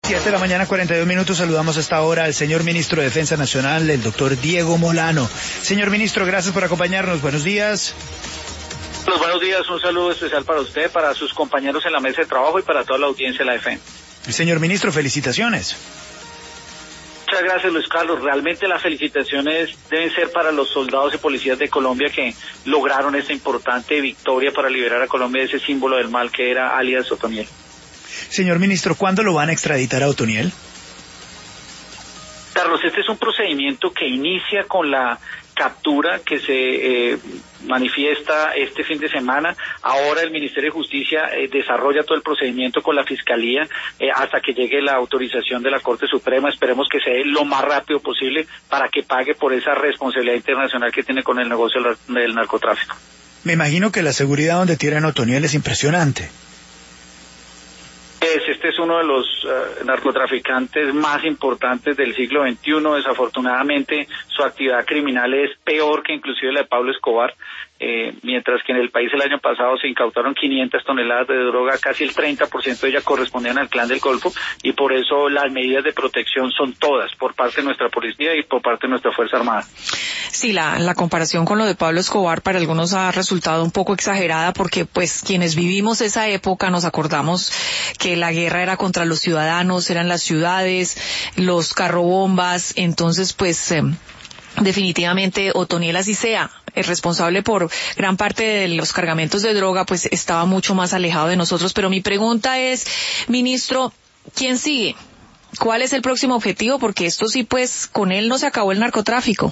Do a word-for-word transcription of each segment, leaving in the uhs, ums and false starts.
Siete de la mañana, cuarenta y dos minutos. Saludamos a esta hora al señor ministro de Defensa Nacional, el doctor Diego Molano. Señor ministro, gracias por acompañarnos. Buenos días. Los buenos días, un saludo especial para usted, para sus compañeros en la mesa de trabajo y para toda la audiencia de la F E N. Señor ministro, felicitaciones. Muchas gracias, Luis Carlos. Realmente las felicitaciones deben ser para los soldados y policías de Colombia que lograron esta importante victoria para liberar a Colombia de ese símbolo del mal que era alias Otoniel. Señor ministro, ¿cuándo lo van a extraditar a Otoniel? Carlos, este es un procedimiento que inicia con la captura que se eh, manifiesta este fin de semana. Ahora el Ministerio de Justicia eh, desarrolla todo el procedimiento con la Fiscalía eh, hasta que llegue la autorización de la Corte Suprema. Esperemos que se dé lo más rápido posible para que pague por esa responsabilidad internacional que tiene con el negocio del narcotráfico. Me imagino que la seguridad donde tienen Otoniel es impresionante. Este es uno de los uh, narcotraficantes más importantes del siglo veintiuno. Desafortunadamente, su actividad criminal es peor que inclusive la de Pablo Escobar. Eh, mientras que en el país el año pasado se incautaron quinientas toneladas de droga, casi el treinta por ciento de ellas correspondían al Clan del Golfo, y por eso las medidas de protección son todas por parte de nuestra policía y por parte de nuestra Fuerza Armada. Sí, la, la comparación con lo de Pablo Escobar para algunos ha resultado un poco exagerada, porque pues quienes vivimos esa época nos acordamos que la guerra era contra los ciudadanos, eran las ciudades, los carrobombas. Entonces pues eh, definitivamente Otoniel, así sea el responsable por gran parte de los cargamentos de droga, pues estaba mucho más alejado de nosotros. Pero mi pregunta es, ministro, ¿quién sigue? ¿Cuál es el próximo objetivo? Porque esto sí, pues con él no se acabó el narcotráfico.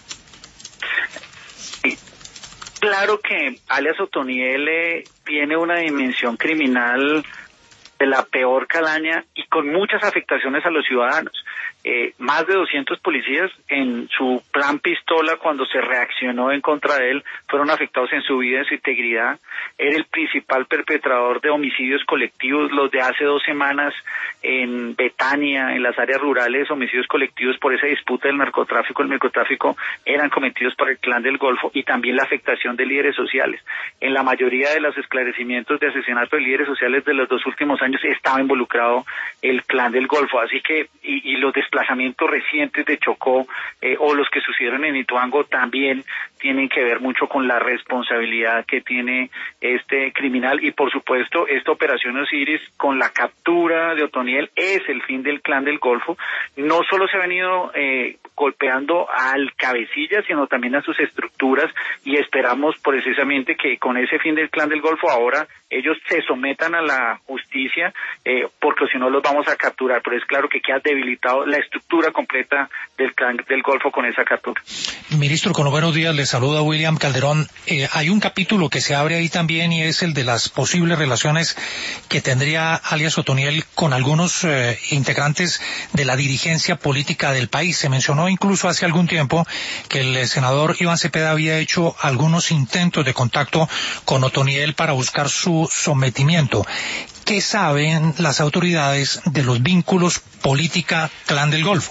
Claro que alias Otoniel eh, tiene una dimensión criminal de la peor calaña y con muchas afectaciones a los ciudadanos. Eh, más de doscientos policías en su plan pistola, cuando se reaccionó en contra de él, fueron afectados en su vida, en su integridad. Era el principal perpetrador de homicidios colectivos. Los de hace dos semanas en Betania, en las áreas rurales, homicidios colectivos por esa disputa del narcotráfico. El narcotráfico eran cometidos por el Clan del Golfo, y también la afectación de líderes sociales. En la mayoría de los esclarecimientos de asesinato de líderes sociales de los dos últimos años estaba involucrado el Clan del Golfo. Así que, y, y los desplazamientos recientes de Chocó eh, o los que sucedieron en Ituango también tienen que ver mucho con la responsabilidad que tiene este criminal. Y por supuesto, esta operación Osiris, con la captura de Otoniel, es el fin del Clan del Golfo. No solo se ha venido eh, golpeando al cabecilla, sino también a sus estructuras, y esperamos precisamente que con ese fin del Clan del Golfo ahora ellos se sometan a la justicia, eh, porque si no los vamos a capturar. Pero es claro que queda debilitado la estructura completa del Clan del Golfo con esa captura. Ministro, con los buenos días, le saluda William Calderón. Eh, hay un capítulo que se abre ahí también, y es el de las posibles relaciones que tendría alias Otoniel con algunos eh, integrantes de la dirigencia política del país. Se mencionó incluso hace algún tiempo que el senador Iván Cepeda había hecho algunos intentos de contacto con Otoniel para buscar su sometimiento. ¿Qué saben las autoridades de los vínculos política-Clan del Golfo?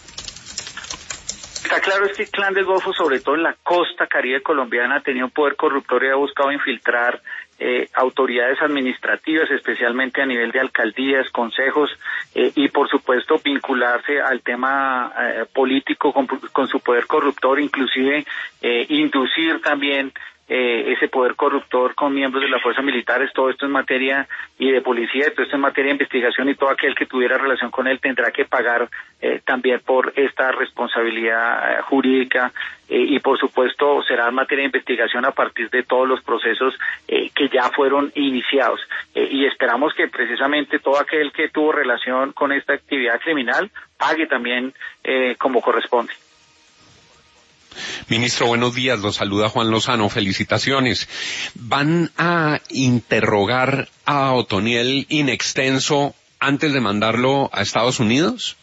Está claro, este Clan del Golfo, sobre todo en la costa caribe colombiana, ha tenido un poder corruptor y ha buscado infiltrar eh, autoridades administrativas, especialmente a nivel de alcaldías, consejos, eh, y por supuesto vincularse al tema eh, político con, con su poder corruptor, inclusive eh, inducir también Eh, ese poder corruptor con miembros de las fuerzas militares. Todo esto en materia y de policía, todo esto en materia de investigación, y todo aquel que tuviera relación con él tendrá que pagar eh, también por esta responsabilidad eh, jurídica, eh, y por supuesto será en materia de investigación a partir de todos los procesos eh, que ya fueron iniciados, eh, y esperamos que precisamente todo aquel que tuvo relación con esta actividad criminal pague también eh, como corresponde. Ministro, buenos días, lo saluda Juan Lozano, felicitaciones. ¿Van a interrogar a Otoniel in extenso antes de mandarlo a Estados Unidos?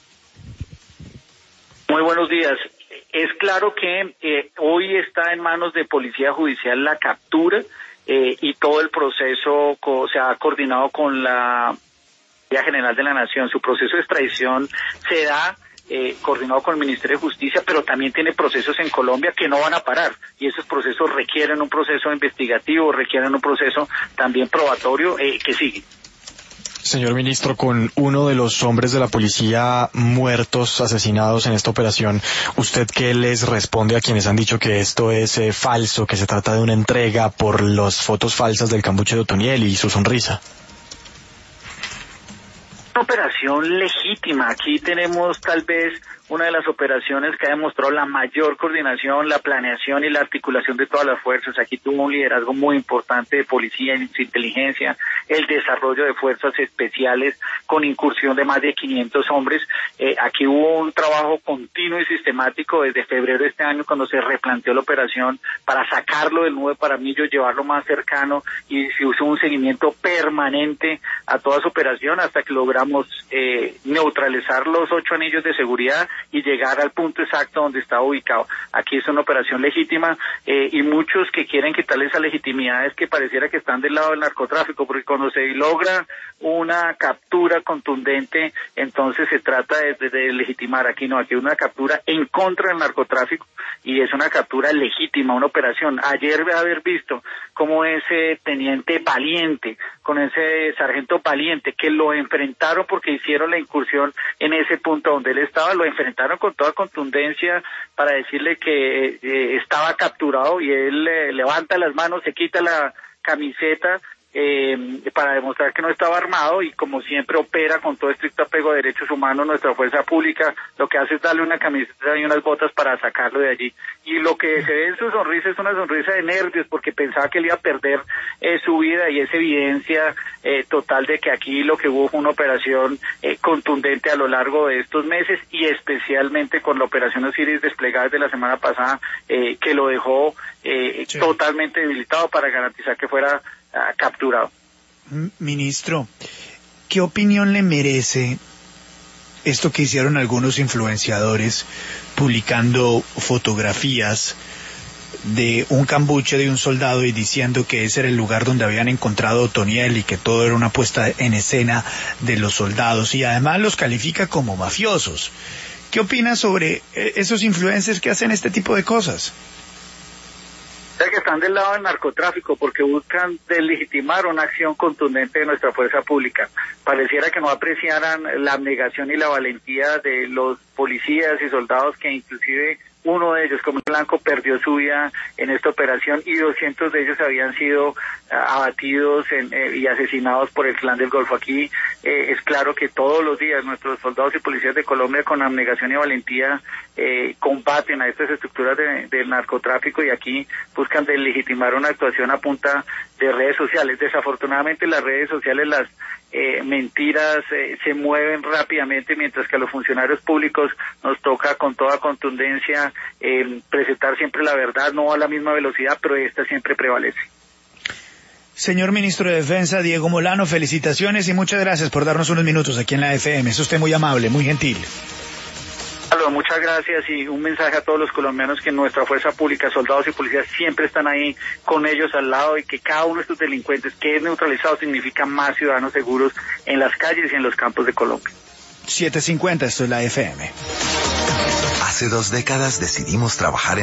Muy buenos días. Es claro que eh, hoy está en manos de Policía Judicial la captura, eh, y todo el proceso co- se ha coordinado con la Fiscalía General de la Nación. Su proceso de extradición se da Eh, coordinado con el Ministerio de Justicia, pero también tiene procesos en Colombia que no van a parar, y esos procesos requieren un proceso investigativo, requieren un proceso también probatorio eh, que sigue. Señor ministro, con uno de los hombres de la policía muertos, asesinados en esta operación, ¿usted qué les responde a quienes han dicho que esto es eh, falso, que se trata de una entrega por las fotos falsas del cambuche de Otoniel y su sonrisa? Una operación legítima. Aquí tenemos tal vez una de las operaciones que ha demostrado la mayor coordinación, la planeación y la articulación de todas las fuerzas. Aquí tuvo un liderazgo muy importante de policía y inteligencia, el desarrollo de fuerzas especiales con incursión de más de quinientos hombres. Eh, aquí hubo un trabajo continuo y sistemático desde febrero de este año, cuando se replanteó la operación, para sacarlo del nudo de Paramillo, llevarlo más cercano, y se usó un seguimiento permanente a toda su operación hasta que logramos eh, neutralizar los ocho anillos de seguridad y llegar al punto exacto donde estaba ubicado. Aquí es una operación legítima, eh, y muchos que quieren quitarle esa legitimidad es que pareciera que están del lado del narcotráfico, porque cuando se logra una captura contundente, entonces se trata de, de, de legitimar. Aquí no, aquí es una captura en contra del narcotráfico y es una captura legítima, una operación. Ayer de haber visto cómo ese teniente Valiente, con ese sargento Valiente, que lo enfrentaron porque hicieron la incursión en ese punto donde él estaba, lo enfrentaron con toda contundencia para decirle que eh, estaba capturado, y él eh, levanta las manos, se quita la camiseta eh, para demostrar que no estaba armado, y como siempre opera con todo estricto apego a derechos humanos. Nuestra fuerza pública lo que hace es darle una camiseta y unas botas para sacarlo de allí, y lo que se ve en su sonrisa es una sonrisa de nervios, porque pensaba que él iba a perder eh, su vida, y es evidencia eh, total de que aquí lo que hubo fue una operación eh, contundente a lo largo de estos meses, y especialmente con la operación Osiris desplegada desde la semana pasada, eh, que lo dejó eh, sí. totalmente debilitado para garantizar que fuera uh, capturado. Ministro, ¿qué opinión le merece esto que hicieron algunos influenciadores publicando fotografías de un cambuche de un soldado y diciendo que ese era el lugar donde habían encontrado a Otoniel y que todo era una puesta en escena de los soldados, y además los califica como mafiosos? ¿Qué opina sobre esos influencers que hacen este tipo de cosas? Que están del lado del narcotráfico porque buscan deslegitimar una acción contundente de nuestra fuerza pública. Pareciera que no apreciaran la abnegación y la valentía de los policías y soldados, que inclusive uno de ellos, como Blanco, perdió su vida en esta operación, y doscientos de ellos habían sido uh, abatidos en, eh, y asesinados por el Clan del Golfo. Aquí eh, es claro que todos los días nuestros soldados y policías de Colombia, con abnegación y valentía, eh, combaten a estas estructuras de, del narcotráfico, y aquí buscan deslegitimar una actuación a punta de redes sociales. Desafortunadamente las redes sociales, las eh, mentiras eh, se mueven rápidamente, mientras que a los funcionarios públicos nos toca con toda contundencia eh, presentar siempre la verdad, no a la misma velocidad, pero esta siempre prevalece. Señor Ministro de Defensa, Diego Molano, felicitaciones y muchas gracias por darnos unos minutos aquí en la F M. Es usted muy amable, muy gentil. Muchas gracias, y un mensaje a todos los colombianos que nuestra fuerza pública, soldados y policías, siempre están ahí con ellos al lado, y que cada uno de estos delincuentes que es neutralizado significa más ciudadanos seguros en las calles y en los campos de Colombia. siete cincuenta, esto es la F M. Hace dos décadas decidimos trabajar en